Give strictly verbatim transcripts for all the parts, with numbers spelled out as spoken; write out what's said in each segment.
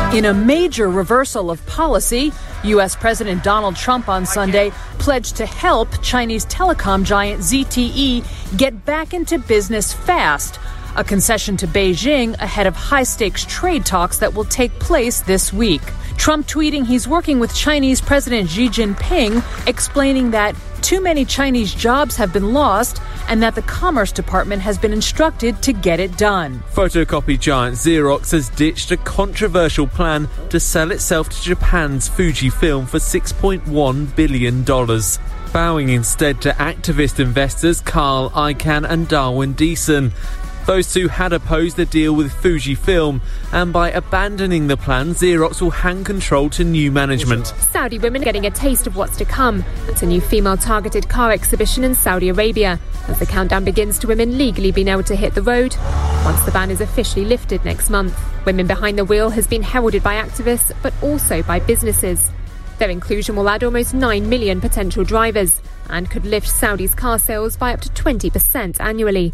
In a major reversal of policy, U S. President Donald Trump on Sunday pledged to help Chinese telecom giant Z T E get back into business fast, a concession to Beijing ahead of high-stakes trade talks that will take place this week. Trump tweeting he's working with Chinese President Xi Jinping, explaining that too many Chinese jobs have been lost and that the Commerce Department has been instructed to get it done. Photocopy giant Xerox has ditched a controversial plan to sell itself to Japan's Fujifilm for six point one billion dollars, bowing instead to activist investors Carl Icahn and Darwin Deason. Those two had opposed the deal with Fujifilm, and by abandoning the plan, Xerox will hand control to new management. Saudi women getting a taste of what's to come. It's a new female-targeted car exhibition in Saudi Arabia, as the countdown begins to women legally being able to hit the road once the ban is officially lifted next month. Women behind the wheel has been heralded by activists, but also by businesses. Their inclusion will add almost nine million potential drivers and could lift Saudi's car sales by up to twenty percent annually.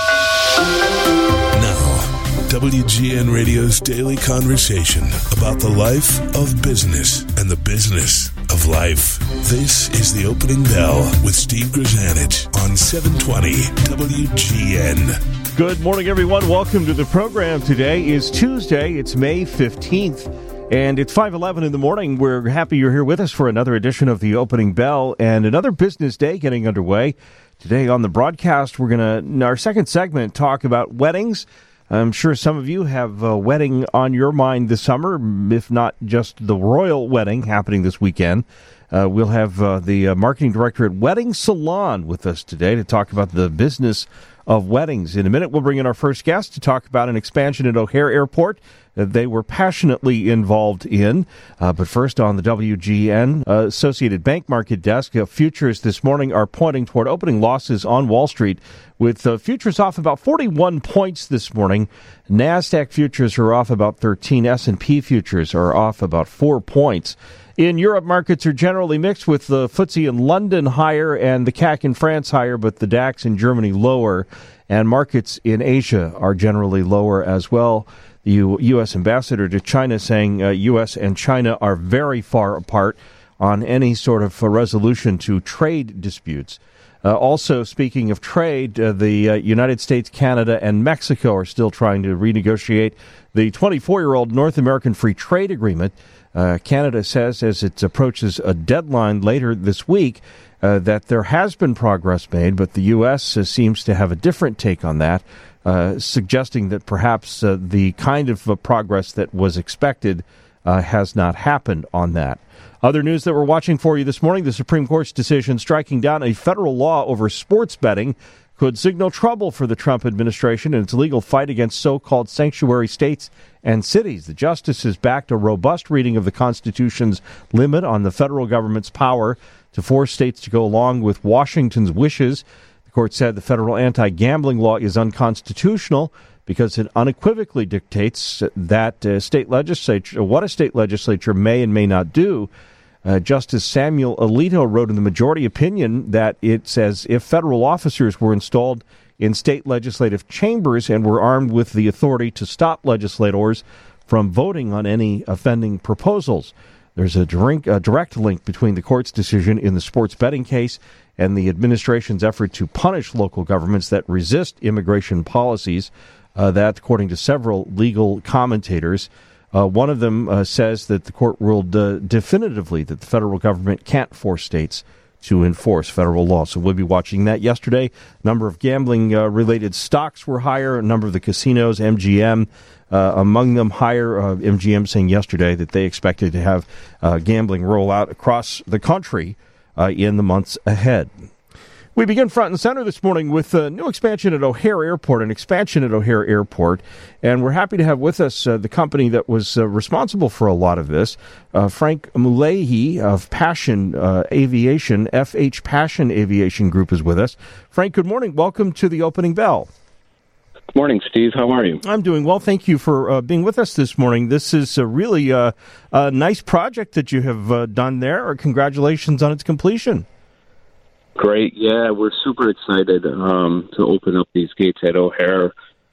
Now, W G N Radio's daily conversation about the life of business and the business of life. This is The Opening Bell with Steve Grzanich on seven twenty W G N. Good morning, everyone. Welcome to the program. Today is Tuesday. It's May fifteenth, and it's five eleven in the morning. We're happy you're here with us for another edition of The Opening Bell and another business day getting underway. Today on the broadcast, we're going to, in our second segment, talk about weddings. I'm sure some of you have a wedding on your mind this summer, if not just the royal wedding happening this weekend. Uh, we'll have uh, the uh, marketing director at Wedding Salon with us today to talk about the business of weddings. In a minute, we'll bring in our first guest to talk about an expansion at O'Hare Airport that they were passionately involved in. Uh, but first, on the W G N uh, Associated Bank Market Desk, uh, futures this morning are pointing toward opening losses on Wall Street, with uh, futures off about forty-one points this morning. NASDAQ futures are off about thirteen. S and P futures are off about four points. In Europe, markets are generally mixed, with the F T S E in London higher and the C A C in France higher, but the DAX in Germany lower. And markets in Asia are generally lower as well. The U- U.S. ambassador to China saying uh, U S and China are very far apart on any sort of uh, resolution to trade disputes. Uh, also, speaking of trade, uh, the uh, United States, Canada, and Mexico are still trying to renegotiate the twenty-four-year-old North American Free Trade Agreement. Uh, Canada says, as it approaches a deadline later this week, uh, that there has been progress made, but the U S uh, seems to have a different take on that, uh, suggesting that perhaps uh, the kind of uh, progress that was expected uh, has not happened on that. Other news that we're watching for you this morning, the Supreme Court's decision striking down a federal law over sports betting could signal trouble for the Trump administration in its legal fight against so-called sanctuary states and cities. The justices backed a robust reading of the Constitution's limit on the federal government's power to force states to go along with Washington's wishes. The court said the federal anti-gambling law is unconstitutional because it unequivocally dictates that uh, state legislature, what a state legislature may and may not do. Uh, Justice Samuel Alito wrote in the majority opinion that it says if federal officers were installed in state legislative chambers and were armed with the authority to stop legislators from voting on any offending proposals. There's a direct, a direct link between the court's decision in the sports betting case and the administration's effort to punish local governments that resist immigration policies. Uh, that, according to several legal commentators, Uh, one of them uh, says that the court ruled uh, definitively that the federal government can't force states to enforce federal law. So we'll be watching that. Yesterday, a number of gambling-related uh, stocks were higher. A number of the casinos, M G M, uh, among them higher. Uh, M G M saying yesterday that they expected to have uh, gambling roll out across the country uh, in the months ahead. We begin front and center this morning with a new expansion at O'Hare Airport, an expansion at O'Hare Airport. And we're happy to have with us uh, the company that was uh, responsible for a lot of this, uh, Frank Mulehi of Passion uh, Aviation, F H Passion Aviation Group is with us. Frank, good morning. Welcome to the Opening Bell. Good morning, Steve. How are you? I'm doing well. Thank you for uh, being with us this morning. This is a really uh, a nice project that you have uh, done there. Congratulations on its completion. Great. Yeah, we're super excited um, to open up these gates at O'Hare.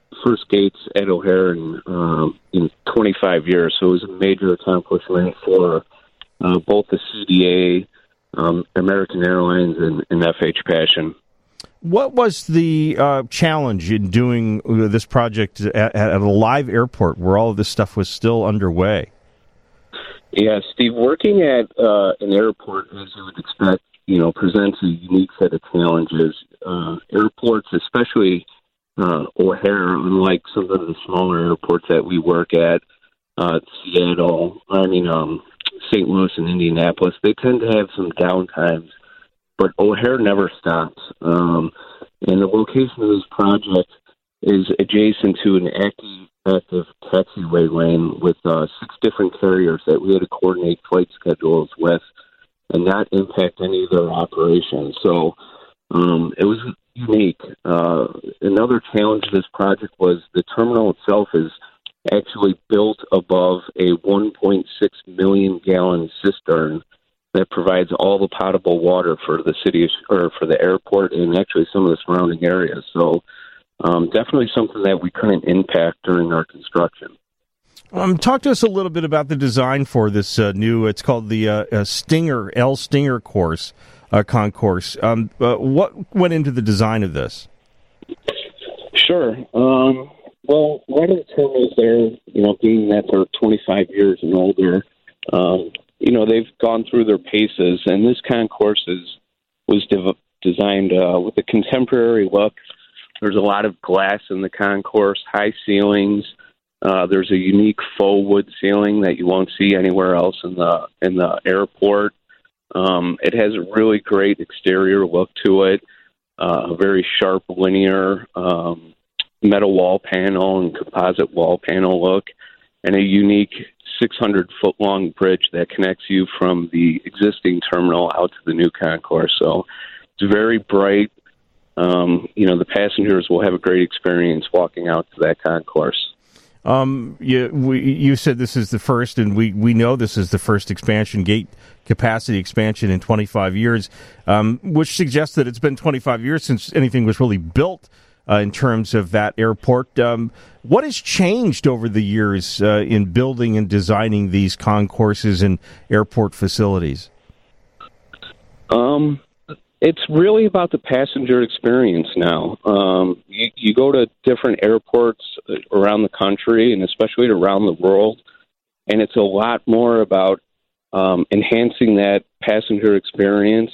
first gates at O'Hare in, um, in twenty-five years, so it was a major accomplishment for uh, both the C D A, um, American Airlines, and, and F H Passion. What was the uh, challenge in doing this project at, at a live airport where all of this stuff was still underway? Yeah, Steve, working at uh, an airport, as you would expect, you know, presents a unique set of challenges. Uh, airports, especially uh, O'Hare, unlike some of the smaller airports that we work at, uh, Seattle, I mean, um, Saint Louis and Indianapolis, they tend to have some downtimes. But O'Hare never stops. Um, and the location of this project is adjacent to an active, active taxiway lane with uh, six different carriers that we had to coordinate flight schedules with and not impact any of their operations. So um, it was unique. Uh, another challenge of this project was the terminal itself is actually built above a one point six million gallon cistern that provides all the potable water for the city or for the airport and actually some of the surrounding areas. So um, definitely something that we couldn't impact during our construction. Um, talk to us a little bit about the design for this uh, new, it's called the uh, uh, Stinger, L Stinger course, uh, concourse. Um, uh, what went into the design of this? Sure. Um, well, one of the terminals there, you know, being that they're twenty-five years and older, um, you know, they've gone through their paces, and this concourse is, was de- designed uh, with a contemporary look. There's a lot of glass in the concourse, high ceilings. Uh, there's a unique faux wood ceiling that you won't see anywhere else in the in the airport. Um, it has a really great exterior look to it, uh, a very sharp linear um, metal wall panel and composite wall panel look, and a unique six hundred foot long bridge that connects you from the existing terminal out to the new concourse. So it's very bright. Um, you know, the passengers will have a great experience walking out to that concourse. Um, you, we, you said this is the first, and we, we know this is the first expansion, gate capacity expansion in twenty-five years, um, which suggests that it's been twenty-five years since anything was really built uh, in terms of that airport. Um, what has changed over the years uh, in building and designing these concourses and airport facilities? Um, it's really about the passenger experience now. Um, you, you go to different airports around the country and especially around the world, and it's a lot more about um, enhancing that passenger experience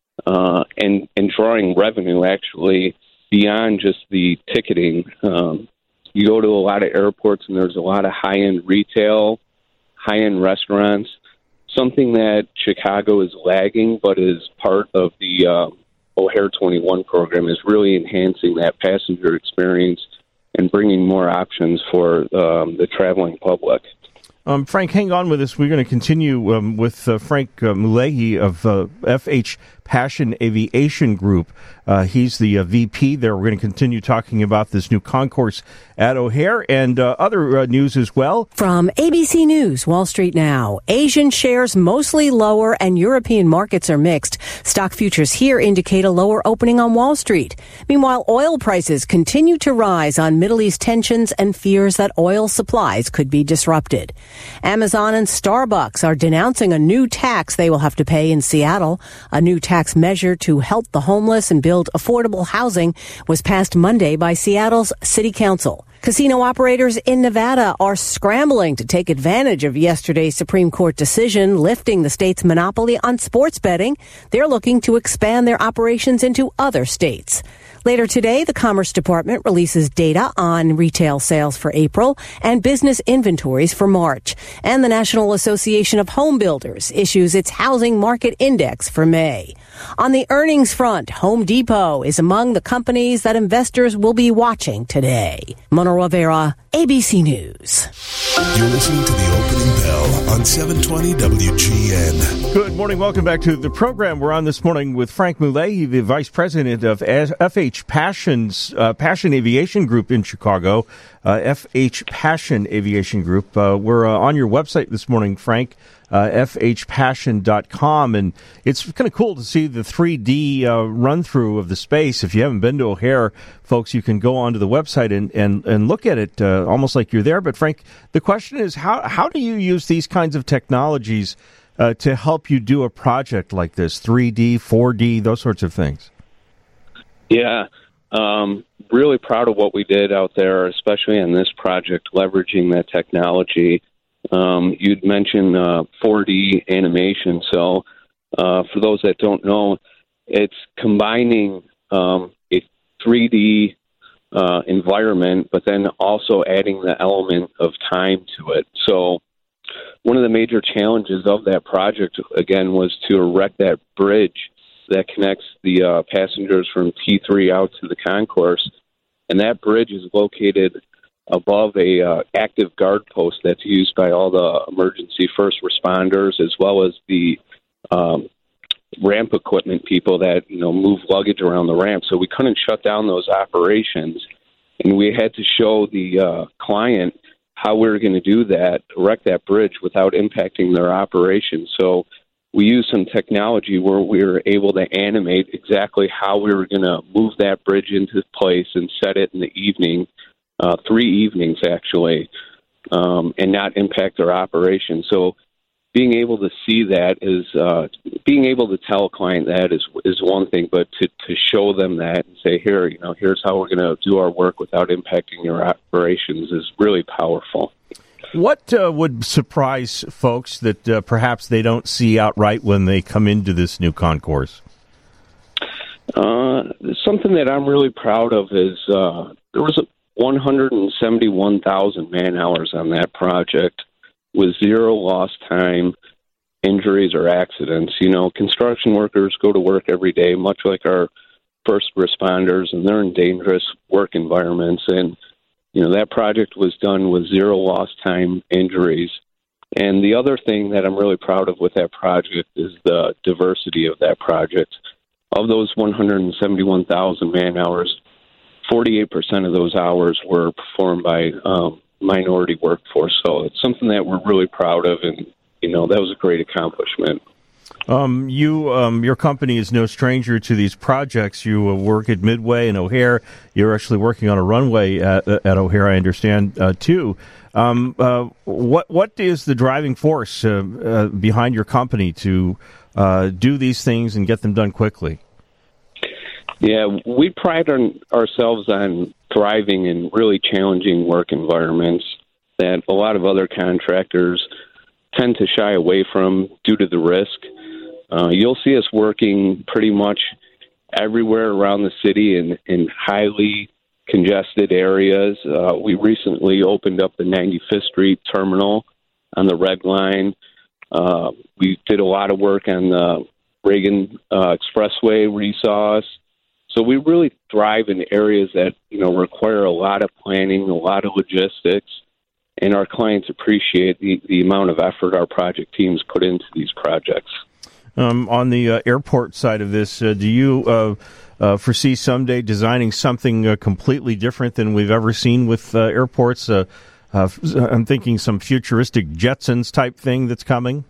uh, and, and drawing revenue actually beyond just the ticketing. Um, you go to a lot of airports and there's a lot of high-end retail, high-end restaurants. Something that Chicago is lagging, but is part of the uh, O'Hare twenty-one program, is really enhancing that passenger experience and bringing more options for um, the traveling public. Um, Frank, hang on with us. We're going to continue um, with uh, Frank uh, Mullehy of uh, F H Passion Aviation Group. Uh, he's the uh, V P there. We're going to continue talking about this new concourse at O'Hare and uh, other uh, news as well. From A B C News, Wall Street Now. Asian shares mostly lower and European markets are mixed. Stock futures here indicate a lower opening on Wall Street. Meanwhile, oil prices continue to rise on Middle East tensions and fears that oil supplies could be disrupted. Amazon and Starbucks are denouncing a new tax they will have to pay in Seattle. A new tax measure to help the homeless and build affordable housing was passed Monday by Seattle's City Council. Casino operators in Nevada are scrambling to take advantage of yesterday's Supreme Court decision lifting the state's monopoly on sports betting. They're looking to expand their operations into other states. Later today, the Commerce Department releases data on retail sales for April and business inventories for March. And the National Association of Home Builders issues its housing market index for May. On the earnings front, Home Depot is among the companies that investors will be watching today. Mona Rivera, A B C News. You're listening to the opening bell on seven twenty W G N. Good morning. Welcome back to the program. We're on this morning with Frank Mullehy, the Vice President of F H Passion's, uh, Passion Aviation Group in Chicago. Uh, F H Passion Aviation Group. Uh, we're uh, on your website this morning, Frank. uh, f h passion dot com. And it's kind of cool to see the three D uh, run-through of the space. If you haven't been to O'Hare, folks, you can go onto the website and, and, and look at it uh, almost like you're there. But, Frank, the question is, how, how do you use these kinds of technologies uh, to help you do a project like this, three D, four D, those sorts of things? Yeah, um, really proud of what we did out there, especially on this project, leveraging that technology. Um, you'd mentioned uh, four D animation. So uh, for those that don't know, it's combining um, a three D uh, environment, but then also adding the element of time to it. So one of the major challenges of that project, again, was to erect that bridge that connects the uh, passengers from T three out to the concourse. And that bridge is located above a uh, active guard post that's used by all the emergency first responders, as well as the um, ramp equipment people that, you know, move luggage around the ramp. So we couldn't shut down those operations, and we had to show the uh, client how we were going to do that, erect that bridge without impacting their operation. So we used some technology where we were able to animate exactly how we were going to move that bridge into place and set it in the evening, uh, three evenings actually, um, and not impact our operation. So being able to see that is, uh, being able to tell a client that is is one thing, but to, to show them that and say, here, you know, here's how we're going to do our work without impacting your operations is really powerful. What uh, would surprise folks that uh, perhaps they don't see outright when they come into this new concourse? Uh, something that I'm really proud of is uh, there was one hundred seventy-one thousand man hours on that project with zero lost time, injuries, or accidents. You know, construction workers go to work every day, much like our first responders, and they're in dangerous work environments. And you know, that project was done with zero lost time injuries. And the other thing that I'm really proud of with that project is the diversity of that project. Of those one hundred seventy-one thousand man hours, forty-eight percent of those hours were performed by um, minority workforce. So it's something that we're really proud of, and, you know, that was a great accomplishment. Um, you, um, your company is no stranger to these projects. You uh, work at Midway and O'Hare. You're actually working on a runway at, at O'Hare, I understand, uh, too. Um, uh, what what is the driving force uh, uh, behind your company to uh, do these things and get them done quickly? Yeah, we pride on, ourselves on thriving in really challenging work environments that a lot of other contractors tend to shy away from due to the risk. Uh, you'll see us working pretty much everywhere around the city in, in highly congested areas. Uh, we recently opened up the ninety-fifth Street terminal on the Red Line. Uh, we did a lot of work on the Reagan uh, Expressway where you saw us. So we really thrive in areas that, you know, require a lot of planning, a lot of logistics, and our clients appreciate the, the amount of effort our project teams put into these projects. Um, on the uh, airport side of this, uh, do you uh, uh, foresee someday designing something uh, completely different than we've ever seen with uh, airports? Uh, uh, I'm thinking some futuristic Jetsons type thing that's coming.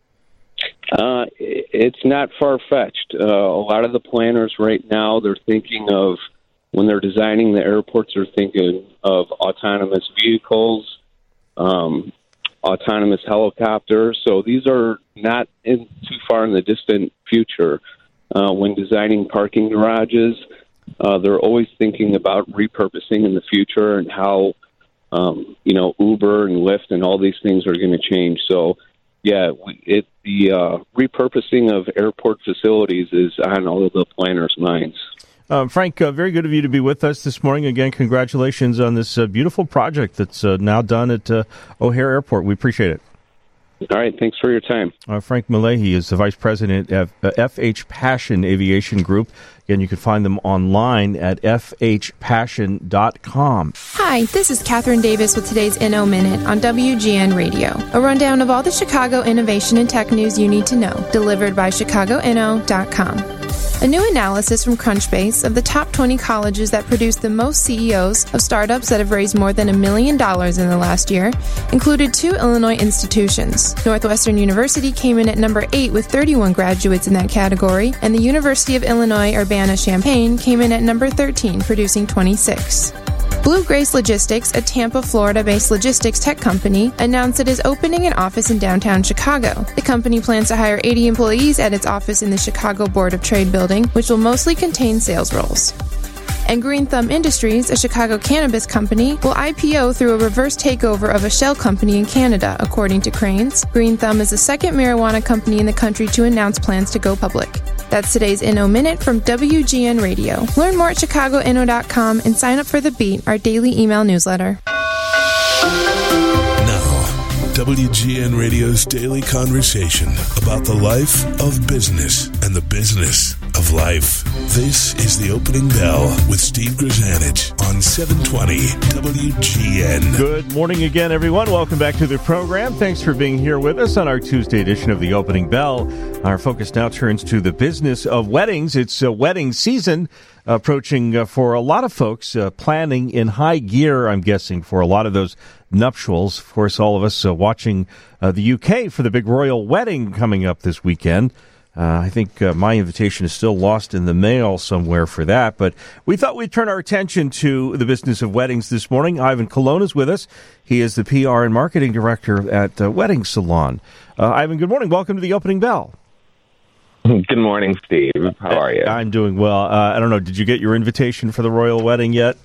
Uh, it's not far-fetched. Uh, a lot of the planners right now, they're thinking of, when they're designing the airports, they're thinking of autonomous vehicles, um, autonomous helicopters. So these are not in too far in the distant future. Uh, when designing parking garages, uh, they're always thinking about repurposing in the future and how, um, you know, Uber and Lyft and all these things are going to change. So, yeah, it the uh, repurposing of airport facilities is on all of the planners' minds. Uh, Frank, uh, very good of you to be with us this morning. Again, congratulations on this uh, beautiful project that's uh, now done at uh, O'Hare Airport. We appreciate it. All right, thanks for your time. Uh, Frank Malahy is the Vice President of uh, F H Passion Aviation Group. Again, you can find them online at f h passion dot com. Hi, this is Catherine Davis with today's Inno Minute on W G N Radio. A rundown of all the Chicago innovation and tech news you need to know, delivered by chicago inno dot com. A new analysis from Crunchbase of the top twenty colleges that produced the most C E Os of startups that have raised more than a million dollars in the last year included two Illinois institutions. Northwestern University came in at number eight with thirty-one graduates in that category, and the University of Illinois Urbana-Champaign came in at number thirteen, producing twenty-six. Blue Grace Logistics, a Tampa, Florida-based logistics tech company, announced it is opening an office in downtown Chicago. The company plans to hire eighty employees at its office in the Chicago Board of Trade building, which will mostly contain sales roles. And Green Thumb Industries, a Chicago cannabis company, will I P O through a reverse takeover of a shell company in Canada, according to Cranes. Green Thumb is the second marijuana company in the country to announce plans to go public. That's today's Inno Minute from W G N Radio. Learn more at chicago inno dot com and sign up for The Beat, our daily email newsletter. Now, W G N Radio's daily conversation about the life of business and the business of life. This is the Opening Bell with Steve Grzanich on seven twenty W G N. Good morning again, everyone. Welcome back to the program. Thanks for being here with us on our Tuesday edition of the Opening Bell. Our focus now turns to the business of weddings. It's a wedding season approaching uh, for a lot of folks, uh, planning in high gear, I'm guessing, for a lot of those nuptials. Of course, all of us uh, watching uh, the U K for the big royal wedding coming up this weekend. Uh, I think uh, my invitation is still lost in the mail somewhere for that, but we thought we'd turn our attention to the business of weddings this morning. Ivan Colon is with us. He is the P R and Marketing Director at uh, Wedding Salon. Uh, Ivan, good morning. Welcome to the Opening Bell. Good morning, Steve. How are you? I'm doing well. Uh, I don't know, did you get your invitation for the royal wedding yet?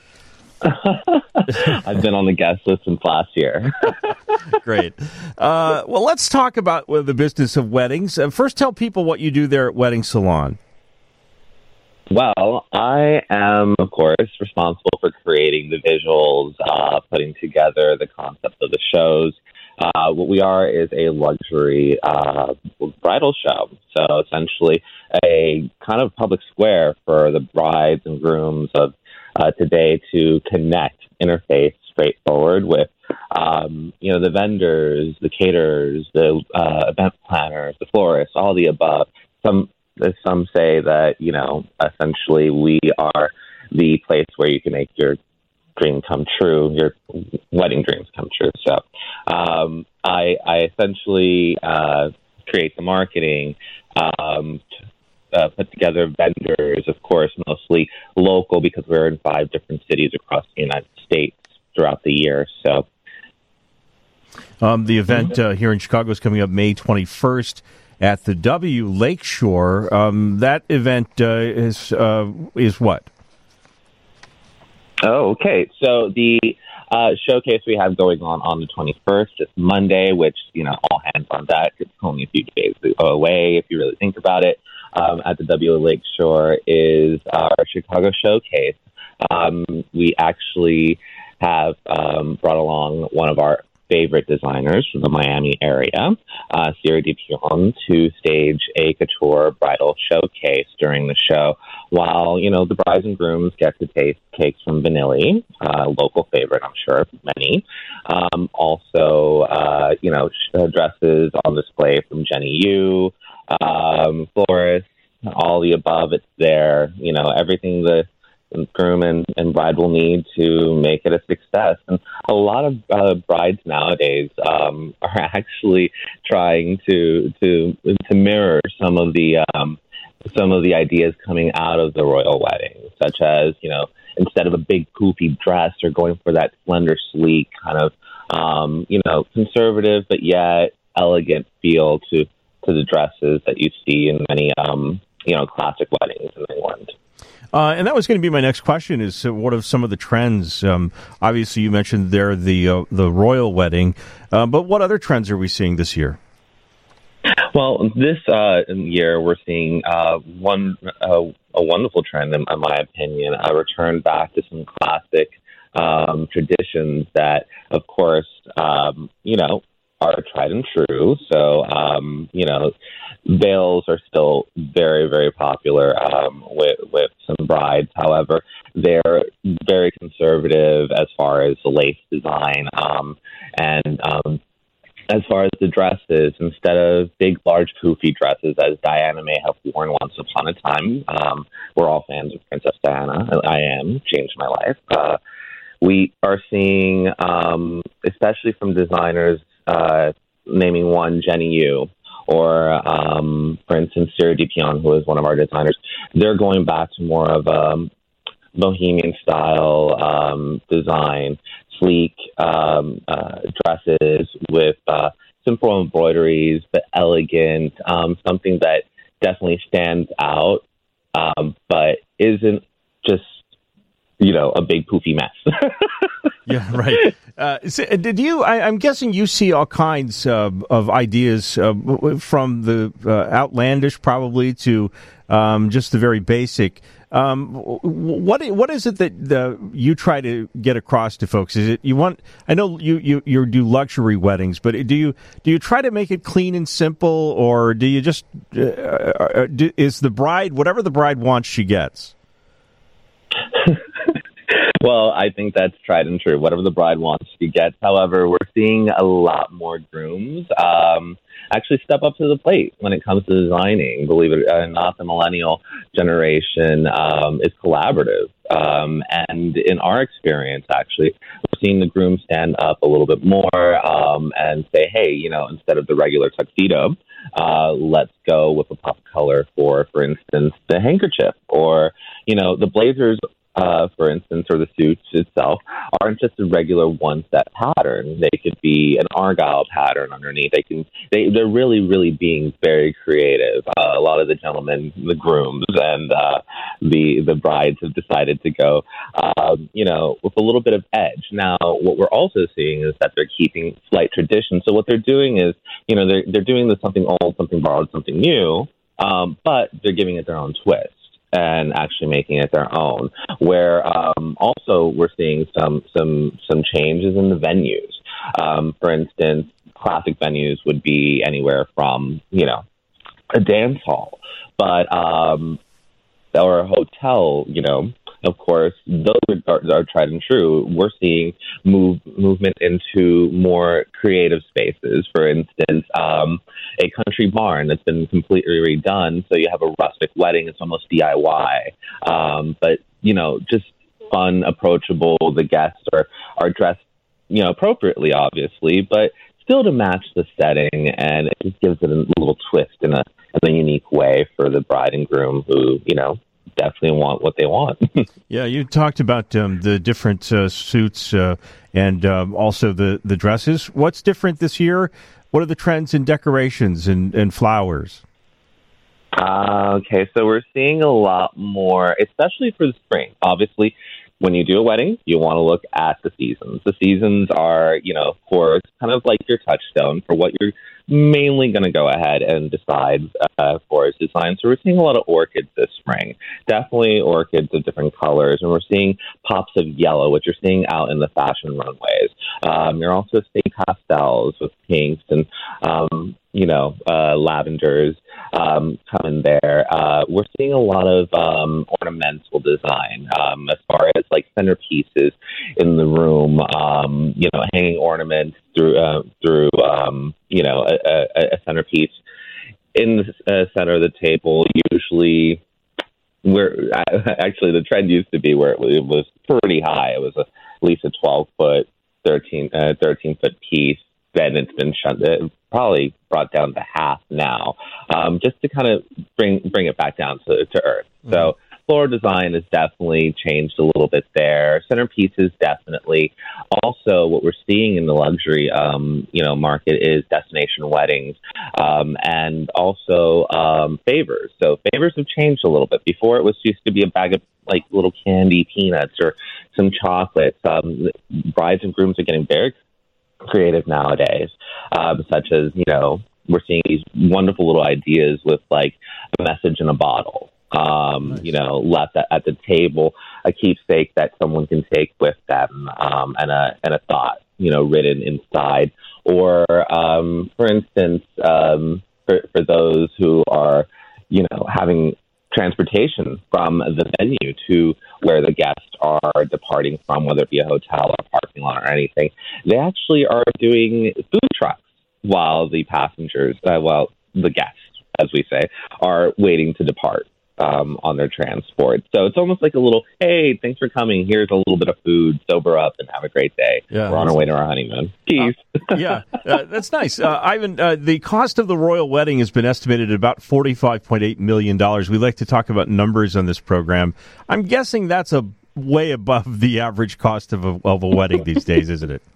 I've been on the guest list since last year. Great. Uh, well, let's talk about uh, the business of weddings. Uh, first, tell people what you do there at Wedding Salon. Well, I am, of course, responsible for creating the visuals, uh, putting together the concept of the shows. Uh, what we are is a luxury uh, bridal show. So essentially a kind of public square for the brides and grooms of uh, today to connect, interface straightforward with, um, you know, the vendors, the caterers, the uh, event planners, the florists, all the above. Some some say that, you know, essentially we are the place where you can make your dream come true, your wedding dreams come true. So um, I, I essentially uh, create the marketing, um, uh, put together vendors, of course, mostly local because we're in five different cities across the United States throughout the year. So um, the event uh, here in Chicago is coming up May twenty-first at the W Lakeshore. Um, that event uh, is uh, is what? Oh, okay. So the uh, showcase we have going on on the twenty-first is Monday, which, you know, all hands on deck. It's only a few days away if you really think about it. Um, at the W Lakeshore is our Chicago Showcase. Um, we actually have um, brought along one of our favorite designers from the Miami area, uh, Sierra DiPion, to stage a couture bridal showcase during the show, while, you know, the brides and grooms get to taste cakes from Vanilli, uh, local favorite, I'm sure, many. Um, also, uh, you know, dresses on display from Jenny Yu, um, florists, all the above. It's there, you know, everything the groom and, and bride will need to make it a success. And a lot of uh, brides nowadays um, are actually trying to to to mirror some of the um, some of the ideas coming out of the royal wedding, such as, you know, instead of a big poofy dress, they're going for that slender, sleek kind of um, you know, conservative but yet elegant feel to to the dresses that you see in many um, you know, classic weddings in England. Uh, and that was going to be my next question, is uh, what are some of the trends? Um, obviously, you mentioned there the uh, the royal wedding, uh, but what other trends are we seeing this year? Well, this uh, year we're seeing uh, one uh, a wonderful trend, in, in my opinion, a return back to some classic um, traditions that, of course, um, you know, are tried and true. So, um, you know, veils are still very, very popular um, with, with some brides. However, they're very conservative as far as the lace design um, and, um, as far as the dresses, instead of big, large, poofy dresses, as Diana may have worn once upon a time, um, we're all fans of Princess Diana. I am. Changed my life. Uh, we are seeing, um, especially from designers, uh, naming one, Jenny Yu, or, um, for instance, Sarah Dipion, who is one of our designers. They're going back to more of a bohemian style um, design, sleek um, uh, dresses with uh, simple embroideries, but elegant, um, something that definitely stands out, um, but isn't just, you know, a big poofy mess. Yeah, right. Uh, so did you, I, I'm guessing you see all kinds uh, of ideas uh, from the uh, outlandish probably to um, just the very basic. Um, what what is it that the, you try to get across to folks? Is it you want? I know you, you, you do luxury weddings, but do you do you try to make it clean and simple, or do you just uh, uh, do, is the bride whatever the bride wants she gets? Well, I think that's tried and true. Whatever the bride wants, she gets. However, we're seeing a lot more grooms um, actually step up to the plate when it comes to designing. Believe it or not, the millennial generation um, is collaborative. Um, and in our experience, actually, we're seeing the groom stand up a little bit more um, and say, hey, you know, instead of the regular tuxedo, uh, let's go with a pop color for, for instance, the handkerchief, or, you know, the blazers. Uh, for instance, or the suits itself, aren't just a regular one-set pattern. They could be an argyle pattern underneath. They can, they, they're really, really being very creative. Uh, a lot of the gentlemen, the grooms, and uh, the the brides have decided to go, um, you know, with a little bit of edge. Now, what we're also seeing is that they're keeping slight tradition. So what they're doing is, you know, they're they're doing the something old, something borrowed, something new, um, but they're giving it their own twist and actually making it their own. Where um, also we're seeing some some some changes in the venues. Um, for instance, classic venues would be anywhere from, you know, a dance hall, but um, or a hotel, you know. Of course, those are, are tried and true. We're seeing move movement into more creative spaces. For instance, um, a country barn that's been completely redone. So you have a rustic wedding. It's almost D I Y. Um, but, you know, just fun, approachable. The guests are, are dressed, you know, appropriately, obviously, but still to match the setting. And it just gives it a little twist in a, in a unique way for the bride and groom who, you know, definitely want what they want. Yeah, you talked about um, the different uh, suits uh, and um, also the, the dresses. What's different this year? What are the trends in decorations and, and flowers? Uh, okay, so we're seeing a lot more, especially for the spring. Obviously, when you do a wedding, you want to look at the seasons. The seasons are, you know, of course, kind of like your touchstone for what you're mainly going to go ahead and decide uh, for its design. So we're seeing a lot of orchids this spring. Definitely orchids of different colors. And we're seeing pops of yellow, which you're seeing out in the fashion runways. Um, you're also seeing pastels with pinks and, um, you know, uh, lavenders um, coming there. Uh, we're seeing a lot of um, ornamental design um, as far as like centerpieces in the room, um, you know, hanging ornaments through, uh, through um, you know, a, a, a centerpiece in the uh, center of the table. Usually, where actually the trend used to be where it was, it was pretty high. It was a, at least a twelve foot, thirteen, uh, thirteen foot piece. Then it's been shut, it probably brought down to half now, um, just to kind of bring bring it back down to, to earth. Mm-hmm. So floral design has definitely changed a little bit there. Centerpieces definitely. Also, what we're seeing in the luxury um, you know market is destination weddings, um, and also um, favors. So favors have changed a little bit. Before it was used to be a bag of like little candy peanuts or some chocolates. Um, brides and grooms are getting very creative nowadays, um, such as, you know, we're seeing these wonderful little ideas with like a message in a bottle, um, nice. you know, left at, at the table, a keepsake that someone can take with them, um, and a and a thought, you know, written inside. Or, um, for instance, um, for, for those who are, you know, having transportation from the venue to where the guests are departing from, whether it be a hotel or a parking lot or anything, they actually are doing food trucks while the passengers, uh, while the guests, as we say, are waiting to depart um, on their transport. So it's almost like a little, hey, thanks for coming. Here's a little bit of food. Sober up and have a great day. Yeah, we're on our way to our honeymoon. Peace. Uh, yeah, uh, that's nice. Uh, Ivan, uh, the cost of the royal wedding has been estimated at about forty-five point eight million dollars. We like to talk about numbers on this program. I'm guessing that's a way above the average cost of a, of a wedding these days, isn't it?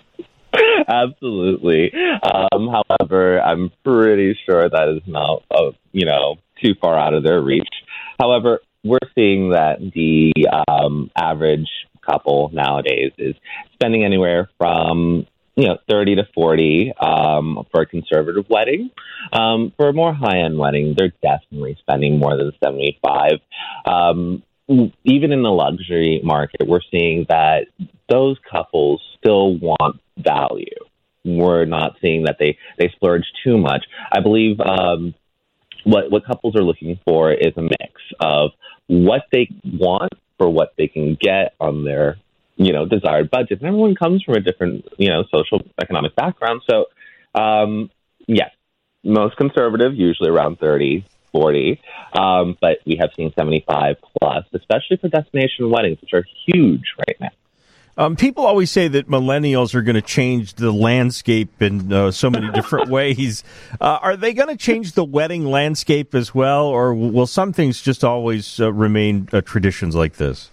Absolutely. Um, however, I'm pretty sure that is not, uh, you know, too far out of their reach. However, we're seeing that the um, average couple nowadays is spending anywhere from, you know, thirty to forty um, for a conservative wedding. Um, for a more high-end wedding, they're definitely spending more than seventy-five. Um, even in the luxury market, we're seeing that those couples still want value. We're not seeing that they, they splurge too much. I believe um, what what couples are looking for is a mix of what they want for what they can get on their, you know, desired budget. And everyone comes from a different, you know, social economic background. So, um, yes, most conservative, usually around thirty, forty, um, but we have seen seventy-five plus, especially for destination weddings, which are huge right now. Um, people always say that millennials are going to change the landscape in uh, so many different ways. Uh, are they going to change the wedding landscape as well, or will some things just always uh, remain uh, traditions like this?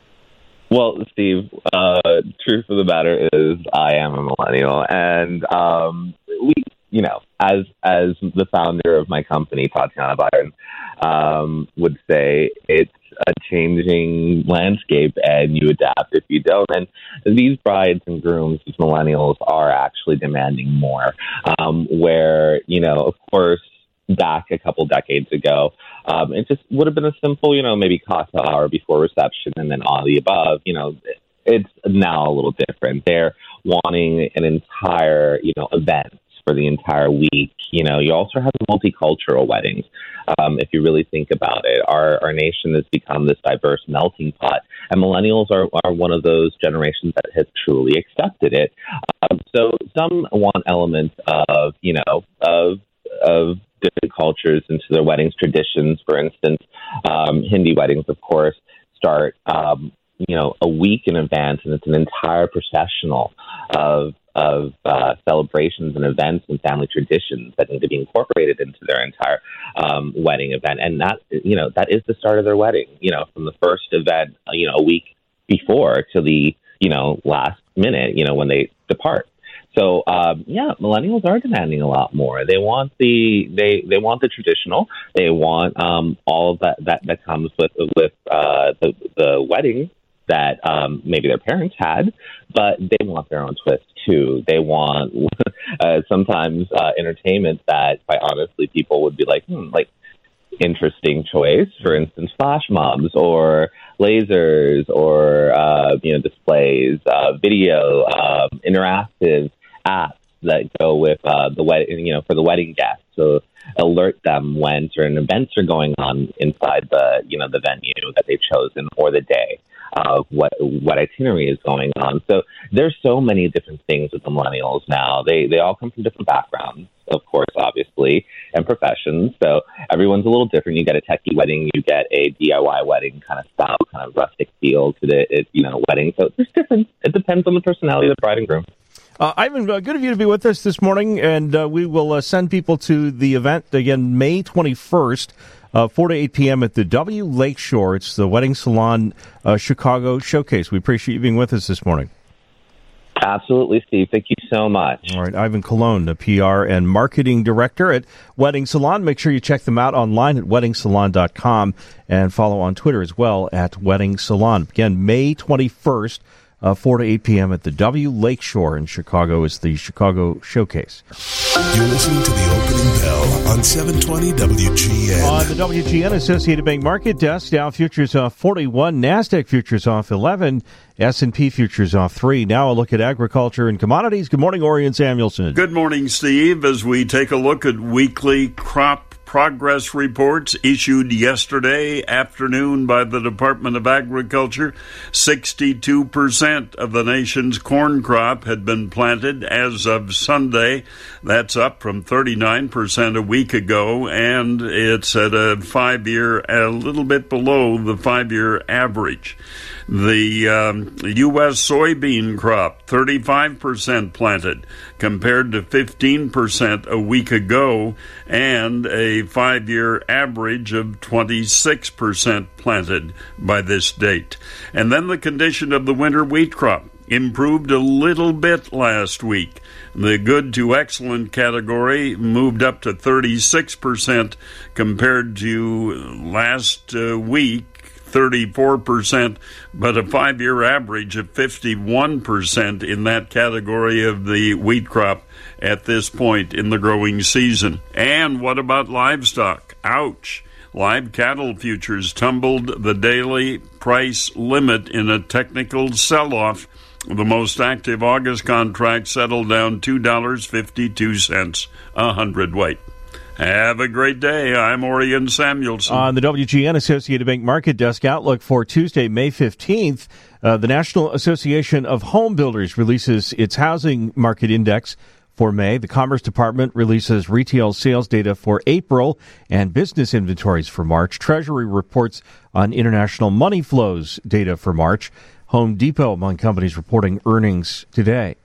Well, Steve, uh, truth of the matter is I am a millennial, and um, we, you know, as as the founder of my company, Tatiana Byron, um, would say, it's a changing landscape, and you adapt if you don't. And these brides and grooms, these millennials, are actually demanding more. Um, where, you know, of course, back a couple decades ago, um, it just would have been a simple, you know, maybe cocktail hour before reception and then all the above. You know, it's now a little different. They're wanting an entire, you know, event for the entire week. You know, you also have multicultural weddings. Um, if you really think about it, our, our nation has become this diverse melting pot, and millennials are, are one of those generations that has truly accepted it. Um, so some want elements of, you know, of, of different cultures into their weddings traditions. For instance, um, Hindi weddings, of course, start, um, you know, a week in advance, and it's an entire processional of of uh, celebrations and events and family traditions that need to be incorporated into their entire um, wedding event. And that, you know, that is the start of their wedding, you know, from the first event, you know, a week before to the, you know, last minute, you know, when they depart. So, um, yeah, millennials are demanding a lot more. They want the, they, they want the traditional. They want um, all of that, that, that comes with, with uh, the, the wedding that um, maybe their parents had, but they want their own twist too. They want uh, sometimes uh, entertainment that, quite honestly, people would be like, hmm, like interesting choice. For instance, flash mobs or lasers or uh, you know displays, uh, video, uh, interactive apps that go with uh, the wedding, you know, for the wedding guests. So alert them when certain events are going on inside the, you know, the venue that they've chosen or the day of what what itinerary is going on. So there's so many different things with the millennials now. They they all come from different backgrounds, of course, obviously, and professions. So everyone's a little different. You get a techie wedding, you get a D I Y wedding kind of style, kind of rustic feel to the it, you know wedding. So there's different. It depends on the personality of the bride and groom. Uh, Ivan, uh, good of you to be with us this morning, and uh, we will uh, send people to the event again May twenty-first, uh, four to eight p.m. at the W Lakeshore. It's the Wedding Salon uh, Chicago Showcase. We appreciate you being with us this morning. Absolutely, Steve. Thank you so much. All right, Ivan Colon, the P R and Marketing Director at Wedding Salon. Make sure you check them out online at wedding salon dot com and follow on Twitter as well at Wedding Salon. Again, May twenty-first. Uh, four to eight p.m. at the W Lakeshore in Chicago is the Chicago Showcase. You're listening to the opening bell on seven twenty W G N. On the W G N Associated Bank Market Desk, Dow futures off forty-one, NASDAQ futures off eleven, S and P futures off three. Now a look at agriculture and commodities. Good morning, Orion Samuelson. Good morning, Steve. As we take a look at weekly crop progress reports issued yesterday afternoon by the Department of Agriculture. sixty-two percent of the nation's corn crop had been planted as of Sunday. That's up from thirty-nine percent a week ago, and it's at a five-year, a little bit below the five-year average. The um, U S soybean crop, thirty-five percent planted, compared to fifteen percent a week ago, and a five-year average of twenty-six percent planted by this date. And then the condition of the winter wheat crop improved a little bit last week. The good to excellent category moved up to thirty-six percent compared to last uh, week, thirty-four percent, but a five-year average of fifty-one percent in that category of the wheat crop at this point in the growing season. And what about livestock? Ouch! Live cattle futures tumbled the daily price limit in a technical sell-off. The most active August contract settled down two dollars and fifty-two cents a hundredweight. Have a great day. I'm Orion Samuelson. On the W G N Associated Bank Market Desk outlook for Tuesday, May fifteenth, uh, the National Association of Home Builders releases its housing market index for May. The Commerce Department releases retail sales data for April and business inventories for March. Treasury reports on international money flows data for March. Home Depot among companies reporting earnings today.